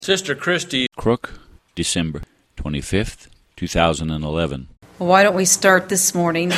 Sister Christy. Crook, December 25th, 2011. Well, why don't we start this morning,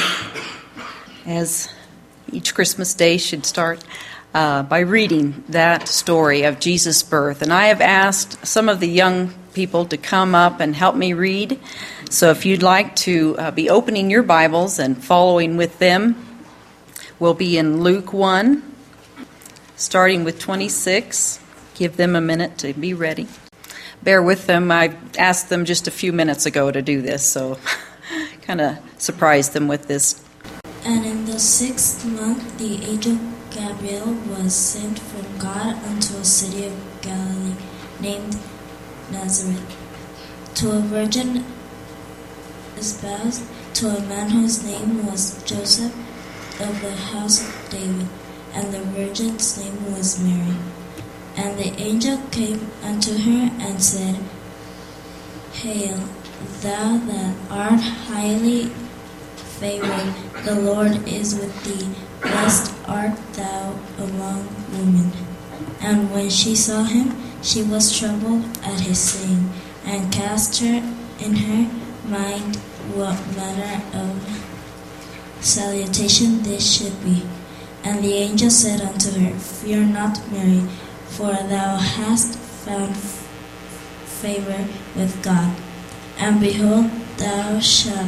as each Christmas day should start, by reading that story of Jesus' birth. And I have asked some of the young people to come up and help me read. So if you'd like to be opening your Bibles and following with them, we'll be in Luke 1, starting with 26. Give them a minute to be ready. Bear with them. I asked them just a few minutes ago to do this, so kind of surprised them with this. And in the 6th month, the angel Gabriel was sent from God unto a city of Galilee named Nazareth, to a virgin espoused to a man whose name was Joseph, of the house of David, and the virgin's name was Mary. And the angel came unto her and said, Hail, thou that art highly favored, the Lord is with thee. Blessed art thou among women. And when she saw him, she was troubled at his saying, and cast her in her mind what manner of salutation this should be. And the angel said unto her, Fear not, Mary, for thou hast found favor with God. And behold, thou shalt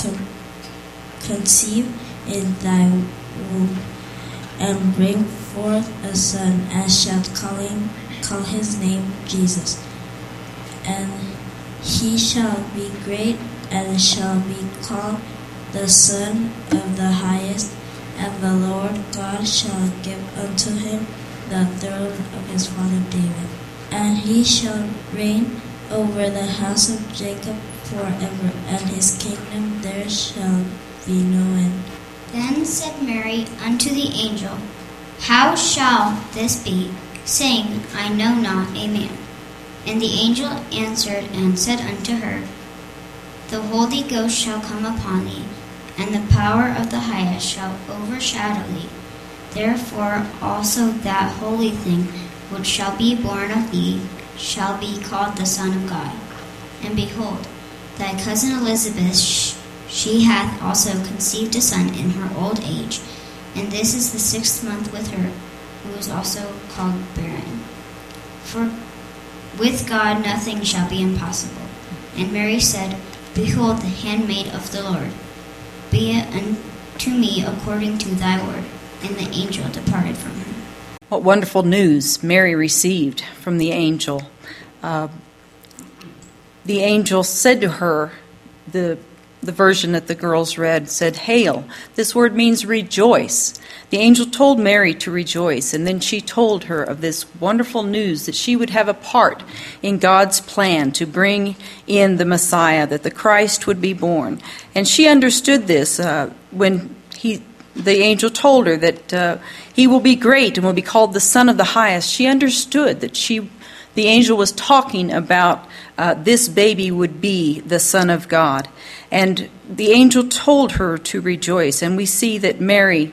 conceive in thy womb, and bring forth a son, and shalt call his name Jesus. And he shall be great, and shall be called the Son of the Highest, and the Lord God shall give unto him the throne of his father David. And he shall reign over the house of Jacob forever, and his kingdom there shall be no end. Then said Mary unto the angel, How shall this be, saying, I know not a man? And the angel answered and said unto her, The Holy Ghost shall come upon thee, and the power of the Highest shall overshadow thee. Therefore also that holy thing which shall be born of thee shall be called the Son of God. And behold, thy cousin Elizabeth, she hath also conceived a son in her old age, and this is the 6th month with her, who is also called barren. For with God nothing shall be impossible. And Mary said, Behold, the handmaid of the Lord, be it unto me according to thy word. And the angel departed from her. What wonderful news Mary received from the angel. The angel said to her, the version that the girls read said, Hail. This word means rejoice. The angel told Mary to rejoice, and then she told her of this wonderful news that she would have a part in God's plan to bring in the Messiah, that the Christ would be born. And she understood this when the angel told her that he will be great and will be called the Son of the Highest. She understood that the angel was talking about this baby would be the Son of God. And the angel told her to rejoice. And we see that Mary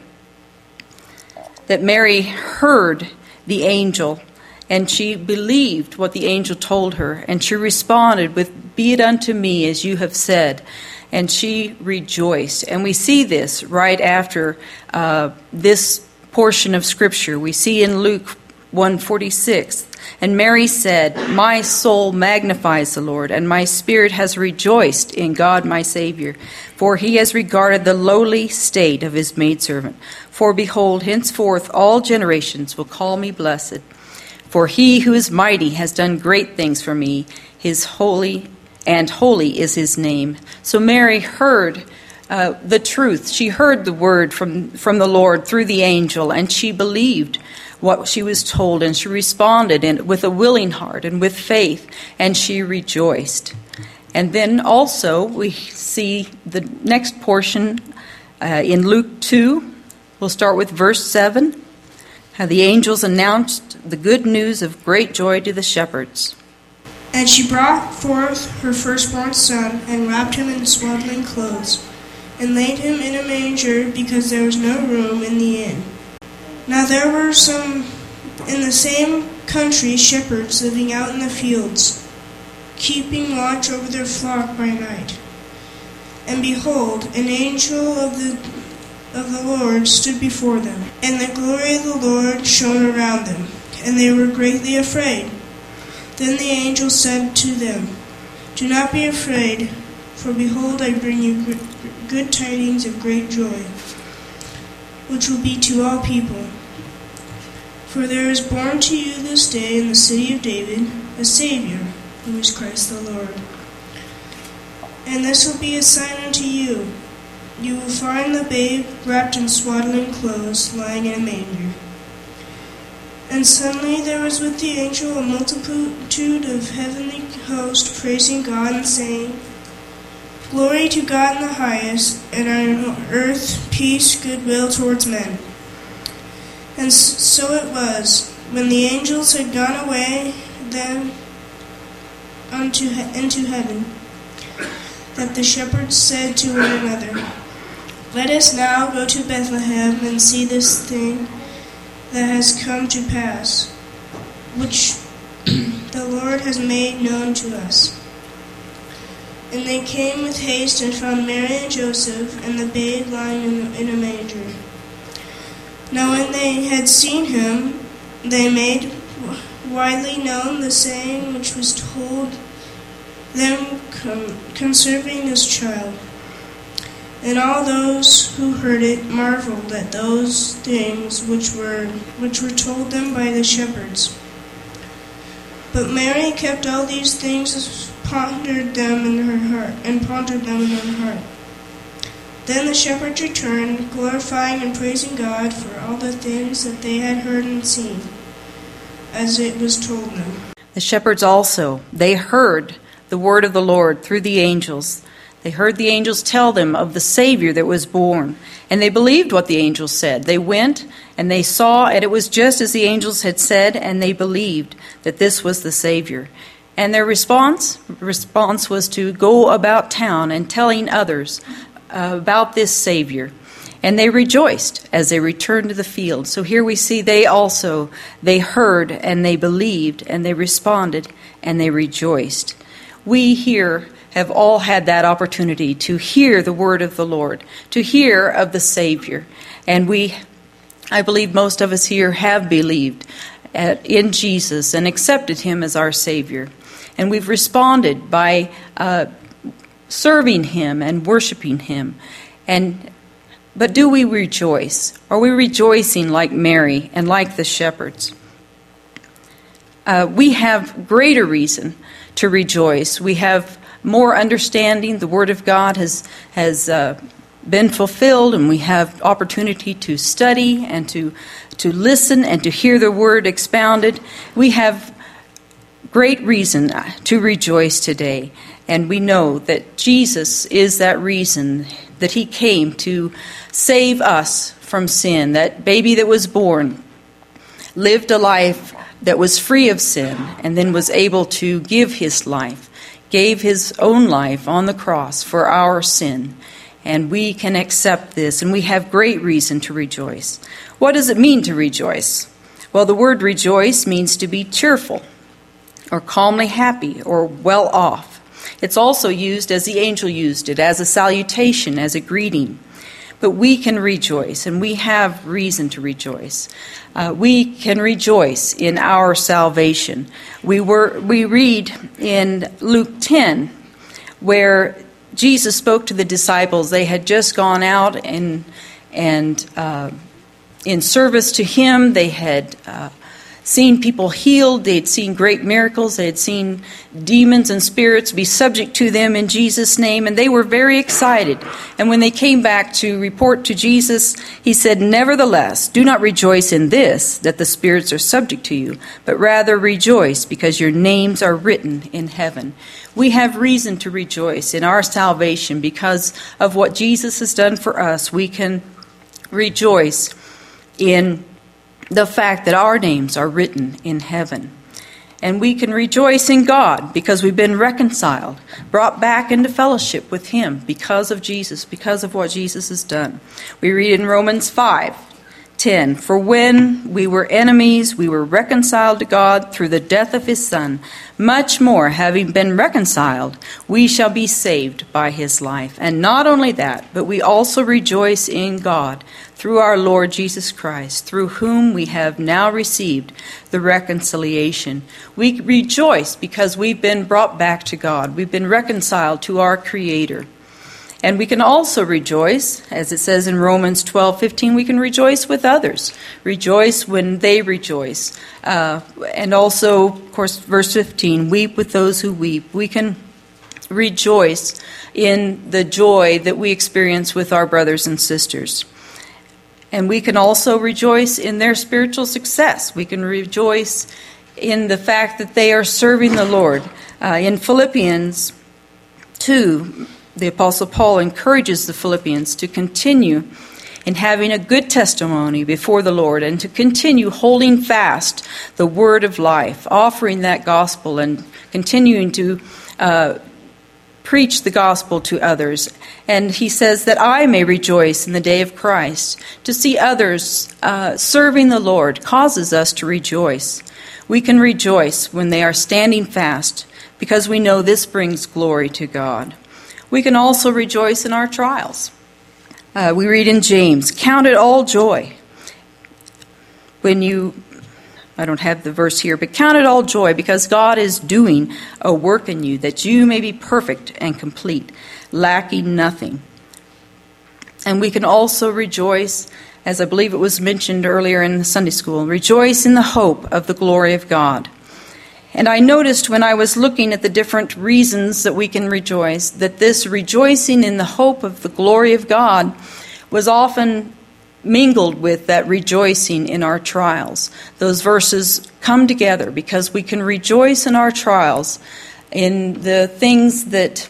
heard the angel, and she believed what the angel told her. And she responded with, Be it unto me as you have said. And she rejoiced. And we see this right after this portion of Scripture. We see in Luke 1:46, And Mary said, My soul magnifies the Lord, and my spirit has rejoiced in God my Savior, for he has regarded the lowly state of his maidservant. For behold, henceforth all generations will call me blessed. For he who is mighty has done great things for me, his holy is his name. So Mary heard the truth. She heard the word from the Lord through the angel, and she believed what she was told, and she responded with a willing heart and with faith, and she rejoiced. And then also we see the next portion in Luke 2. We'll start with verse 7. How the angels announced the good news of great joy to the shepherds. And she brought forth her firstborn son, and wrapped him in swaddling clothes, and laid him in a manger, because there was no room in the inn. Now there were some in the same country shepherds living out in the fields, keeping watch over their flock by night. And behold, an angel of the Lord stood before them, and the glory of the Lord shone around them, and they were greatly afraid. Then the angel said to them, "Do not be afraid, for behold, I bring you good tidings of great joy, which will be to all people. For there is born to you this day in the city of David a Savior, who is Christ the Lord. And this will be a sign unto you. You will find the babe wrapped in swaddling clothes, lying in a manger." And suddenly there was with the angel a multitude of heavenly hosts praising God and saying, "Glory to God in the highest, and on earth peace, goodwill towards men." And so it was, when the angels had gone away then into heaven, that the shepherds said to one another, "Let us now go to Bethlehem and see this thing that has come to pass, which the Lord has made known to us." And they came with haste and found Mary and Joseph and the babe lying in a manger. Now when they had seen him, they made widely known the saying which was told them concerning this child. And all those who heard it marveled at those things which were told them by the shepherds. But Mary kept all these things, pondered them in her heart. Then the shepherds returned, glorifying and praising God for all the things that they had heard and seen, as it was told them. The shepherds also, they heard the word of the Lord through the angels. They heard the angels tell them of the Savior that was born, and they believed what the angels said. They went and they saw, and it was just as the angels had said, and they believed that this was the Savior. And their response was to go about town and telling others about this Savior. And they rejoiced as they returned to the field. So here we see they heard and they believed and they responded and they rejoiced. We here have all had that opportunity to hear the word of the Lord, to hear of the Savior. And I believe most of us here have believed in Jesus and accepted him as our Savior. And we've responded by serving him and worshiping him. But do we rejoice? Are we rejoicing like Mary and like the shepherds? We have greater reason to rejoice. We have more understanding. The Word of God has been fulfilled, and we have opportunity to study and to listen and to hear the Word expounded. We have great reason to rejoice today, and we know that Jesus is that reason, that he came to save us from sin. That baby that was born lived a life that was free of sin and then was able to give his life, gave his own life on the cross for our sin. And we can accept this, and we have great reason to rejoice. What does it mean to rejoice? Well, the word rejoice means to be cheerful or calmly happy or well off. It's also used as the angel used it, as a salutation, as a greeting. But we can rejoice, and we have reason to rejoice. We can rejoice in our salvation. We read in Luke 10, where Jesus spoke to the disciples. They had just gone out and in service to him. They had seen people healed. They had seen great miracles. They had seen demons and spirits be subject to them in Jesus' name, and they were very excited. And when they came back to report to Jesus, he said, "Nevertheless, do not rejoice in this, that the spirits are subject to you, but rather rejoice because your names are written in heaven." We have reason to rejoice in our salvation because of what Jesus has done for us. We can rejoice in the fact that our names are written in heaven. And we can rejoice in God because we've been reconciled, brought back into fellowship with him because of Jesus, because of what Jesus has done. We read in Romans 5, 10, for when we were enemies, we were reconciled to God through the death of his Son. Much more, having been reconciled, we shall be saved by his life. And not only that, but we also rejoice in God through our Lord Jesus Christ, through whom we have now received the reconciliation. We rejoice because we've been brought back to God. We've been reconciled to our Creator. And we can also rejoice, as it says in Romans 12:15, we can rejoice with others. Rejoice when they rejoice. And also, of course, verse 15, weep with those who weep. We can rejoice in the joy that we experience with our brothers and sisters. And we can also rejoice in their spiritual success. We can rejoice in the fact that they are serving the Lord. In Philippians 2, the Apostle Paul encourages the Philippians to continue in having a good testimony before the Lord and to continue holding fast the word of life, offering that gospel and continuing to preach the gospel to others. And he says that I may rejoice in the day of Christ. To see others serving the Lord causes us to rejoice. We can rejoice when they are standing fast because we know this brings glory to God. We can also rejoice in our trials. We read in James, count it all joy when I don't have the verse here, but count it all joy because God is doing a work in you that you may be perfect and complete, lacking nothing. And we can also rejoice, as I believe it was mentioned earlier in the Sunday school, rejoice in the hope of the glory of God. And I noticed when I was looking at the different reasons that we can rejoice, that this rejoicing in the hope of the glory of God was often mingled with that rejoicing in our trials. Those verses come together because we can rejoice in our trials, in the things that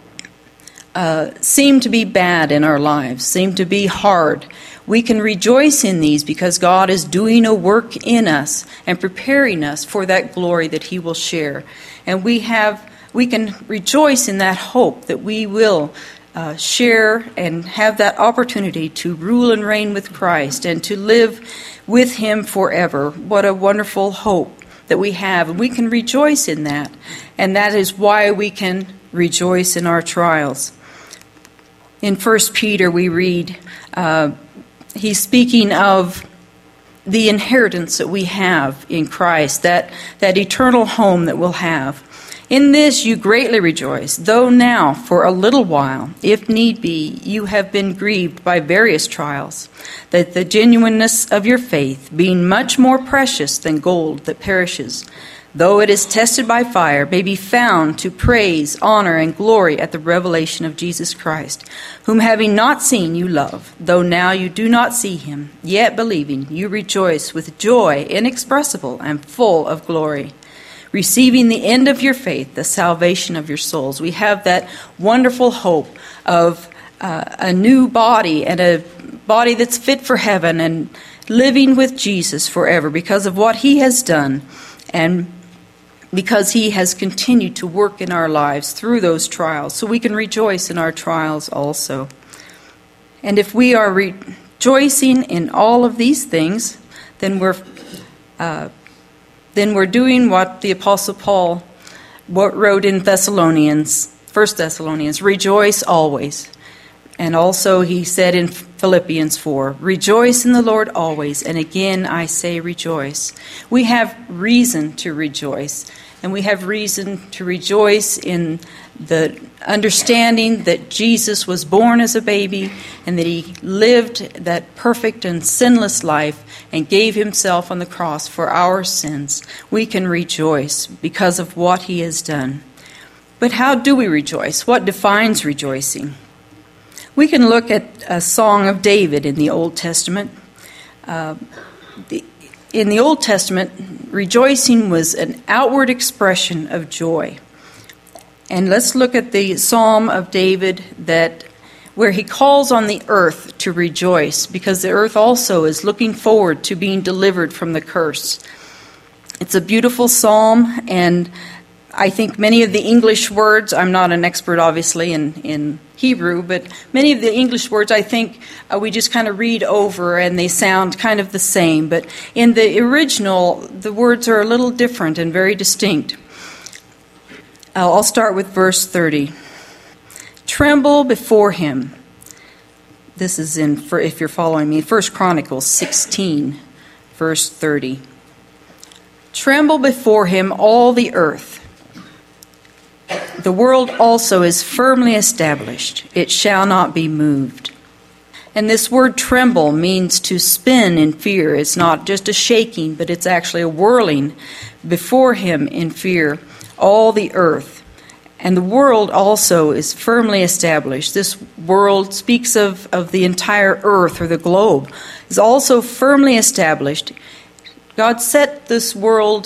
seem to be bad in our lives, seem to be hard. We can rejoice in these because God is doing a work in us and preparing us for that glory that he will share. And we can rejoice in that hope that we will share and have that opportunity to rule and reign with Christ and to live with him forever. What a wonderful hope that we have. And we can rejoice in that. And that is why we can rejoice in our trials. In 1 Peter we read, he's speaking of the inheritance that we have in Christ, that eternal home that we'll have. In this you greatly rejoice, though now for a little while, if need be, you have been grieved by various trials, that the genuineness of your faith, being much more precious than gold that perishes, though it is tested by fire, may be found to praise, honor, and glory at the revelation of Jesus Christ, whom having not seen you love, though now you do not see him, yet believing you rejoice with joy inexpressible and full of glory, receiving the end of your faith, the salvation of your souls. We have that wonderful hope of a new body and a body that's fit for heaven and living with Jesus forever because of what he has done and because he has continued to work in our lives through those trials. So we can rejoice in our trials also. And if we are rejoicing in all of these things, then we're doing what the Apostle Paul wrote in 1 Thessalonians, rejoice always. And also he said in Philippians 4, rejoice in the Lord always. And again I say rejoice. We have reason to rejoice. And we have reason to rejoice in the understanding that Jesus was born as a baby and that he lived that perfect and sinless life and gave himself on the cross for our sins. We can rejoice because of what he has done. But how do we rejoice? What defines rejoicing? We can look at a song of David in the Old Testament. In the Old Testament, rejoicing was an outward expression of joy. And let's look at the Psalm of David where he calls on the earth to rejoice, because the earth also is looking forward to being delivered from the curse. It's a beautiful psalm, and I think many of the English words, I'm not an expert obviously in Hebrew, but many of the English words I think we just kind of read over and they sound kind of the same. But in the original, the words are a little different and very distinct. I'll start with verse 30. Tremble before him. This is if you're following me, 1 Chronicles 16, verse 30. Tremble before him, all the earth. The world also is firmly established. It shall not be moved. And this word tremble means to spin in fear. It's not just a shaking, but it's actually a whirling before him in fear, all the earth. And the world also is firmly established. This world speaks of the entire earth or the globe. Is also firmly established. God set this world,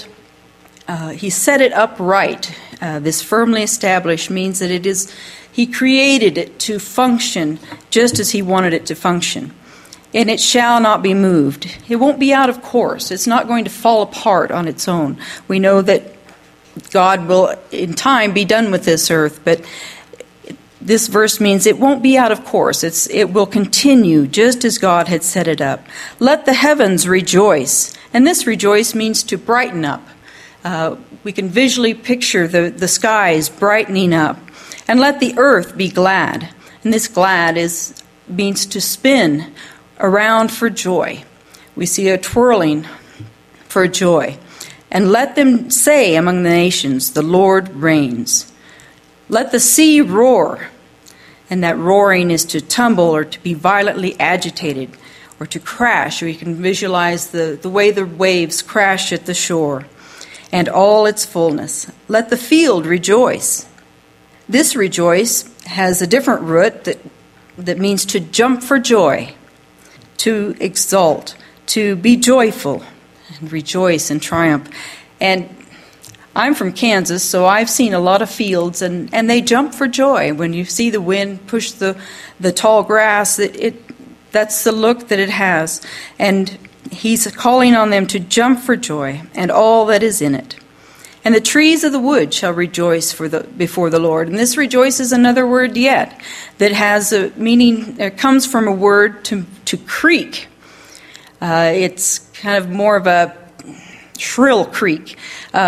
he set it upright. This firmly established means that he created it to function just as he wanted it to function. And it shall not be moved. It won't be out of course. It's not going to fall apart on its own. We know that God will, in time, be done with this earth, but this verse means it won't be out of course. It will continue just as God had set it up. Let the heavens rejoice. And this rejoice means to brighten up. We can visually picture the skies brightening up. And let the earth be glad. And this glad means to spin around for joy. We see a twirling for joy. And let them say among the nations, the Lord reigns. Let the sea roar. And that roaring is to tumble or to be violently agitated or to crash. Or you can visualize the way the waves crash at the shore. And all its fullness. Let the field rejoice. This rejoice has a different root that means to jump for joy, to exult, to be joyful, and rejoice and triumph. And I'm from Kansas, so I've seen a lot of fields, and they jump for joy. When you see the wind push the tall grass, that's the look that it has. And he's calling on them to jump for joy and all that is in it. And the trees of the wood shall rejoice before the Lord. And this rejoice is another word yet that has a meaning. It comes from a word to creak. It's kind of more of a shrill creak,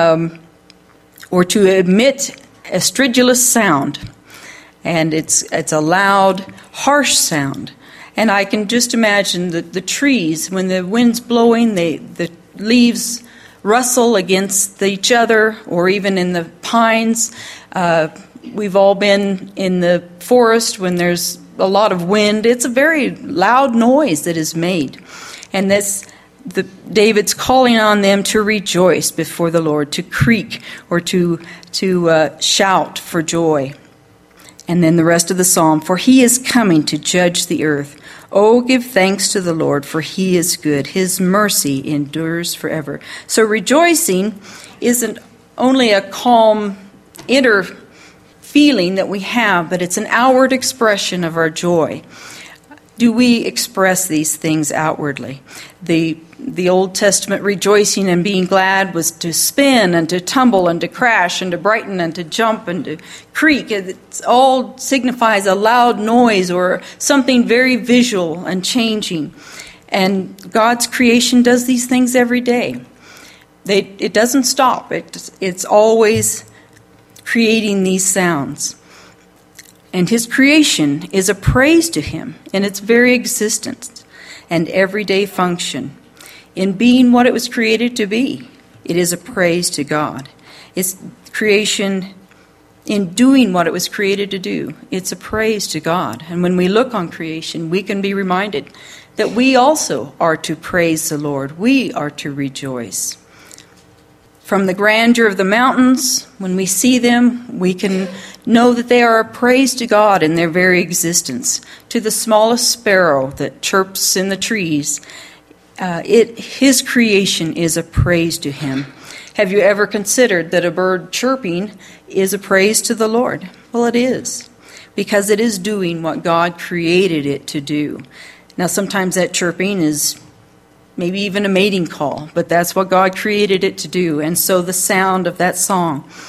or to emit a stridulous sound. And it's a loud, harsh sound. And I can just imagine the trees, when the wind's blowing, the leaves rustle against each other, or even in the pines. We've all been in the forest when there's a lot of wind. It's a very loud noise that is made. And David's calling on them to rejoice before the Lord, to creak or to shout for joy. And then the rest of the psalm, for he is coming to judge the earth. Oh, give thanks to the Lord, for he is good. His mercy endures forever. So rejoicing isn't only a calm inner feeling that we have, but it's an outward expression of our joy. Do we express these things outwardly? The Old Testament rejoicing and being glad was to spin and to tumble and to crash and to brighten and to jump and to creak. It all signifies a loud noise or something very visual and changing. And God's creation does these things every day. It doesn't stop. It's always creating these sounds. And his creation is a praise to him in its very existence and everyday function. In being what it was created to be, it is a praise to God. It's creation in doing what it was created to do. It's a praise to God. And when we look on creation, we can be reminded that we also are to praise the Lord. We are to rejoice. From the grandeur of the mountains, when we see them, we can know that they are a praise to God in their very existence. To the smallest sparrow that chirps in the trees, his creation is a praise to him. Have you ever considered that a bird chirping is a praise to the Lord? Well, it is, because it is doing what God created it to do. Now, sometimes that chirping is maybe even a mating call, but that's what God created it to do. And so the sound of that song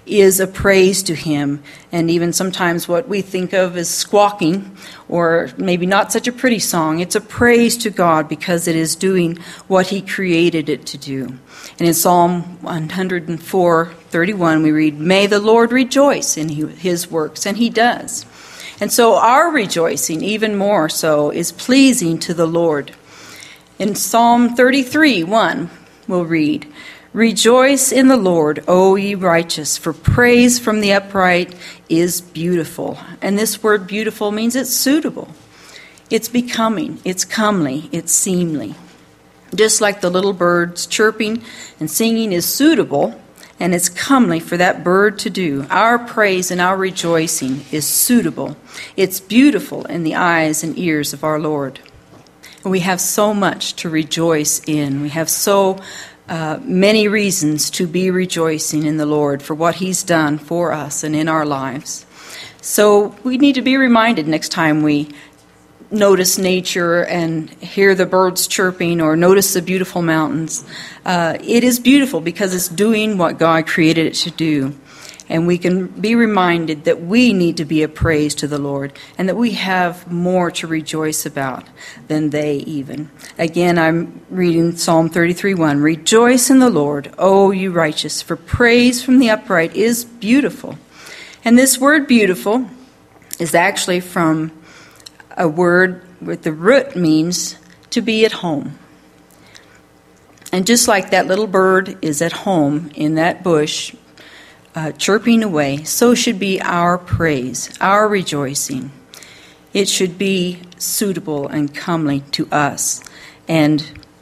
is a praise to him. And even sometimes what we think of as squawking, or maybe not such a pretty song, it's a praise to God because it is doing what he created it to do. And in Psalm 104:31 we read, "May the Lord rejoice in his works," and he does. And so our rejoicing, even more so, is pleasing to the Lord. In Psalm 33:1 we'll read, "Rejoice in the Lord, O ye righteous, for praise from the upright is beautiful." And this word beautiful means it's suitable. It's becoming, it's comely, it's seemly. Just like the little birds chirping and singing is suitable and it's comely for that bird to do, our praise and our rejoicing is suitable. It's beautiful in the eyes and ears of our Lord. We have so much to rejoice in. We have so many reasons to be rejoicing in the Lord for what he's done for us and in our lives. So we need to be reminded next time we notice nature and hear the birds chirping or notice the beautiful mountains. It is beautiful because it's doing what God created it to do. And we can be reminded that we need to be a praise to the Lord and that we have more to rejoice about than they even. Again, I'm reading Psalm 33:1. "Rejoice in the Lord, O you righteous, for praise from the upright is beautiful." And this word beautiful is actually from a word with the root means to be at home. And just like that little bird is at home in that bush, chirping away, so should be our praise, our rejoicing. It should be suitable and comely to us. And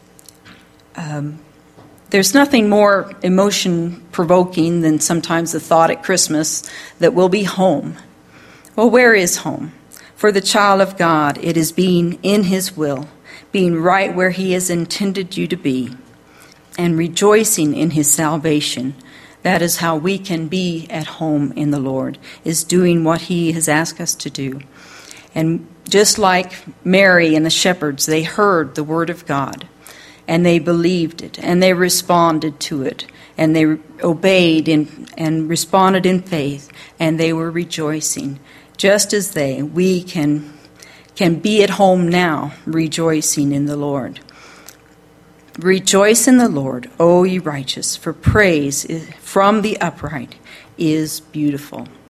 there's nothing more emotion-provoking than sometimes the thought at Christmas that we'll be home. Well, where is home? For the child of God, it is being in his will, being right where he has intended you to be, and rejoicing in his salvation. That is how we can be at home in the Lord, is doing what he has asked us to do. And just like Mary and the shepherds, they heard the word of God, and they believed it, and they responded to it, and they obeyed and responded in faith, and they were rejoicing. Just as we can be at home now, rejoicing in the Lord. "Rejoice in the Lord, O ye righteous, for praise from the upright is beautiful."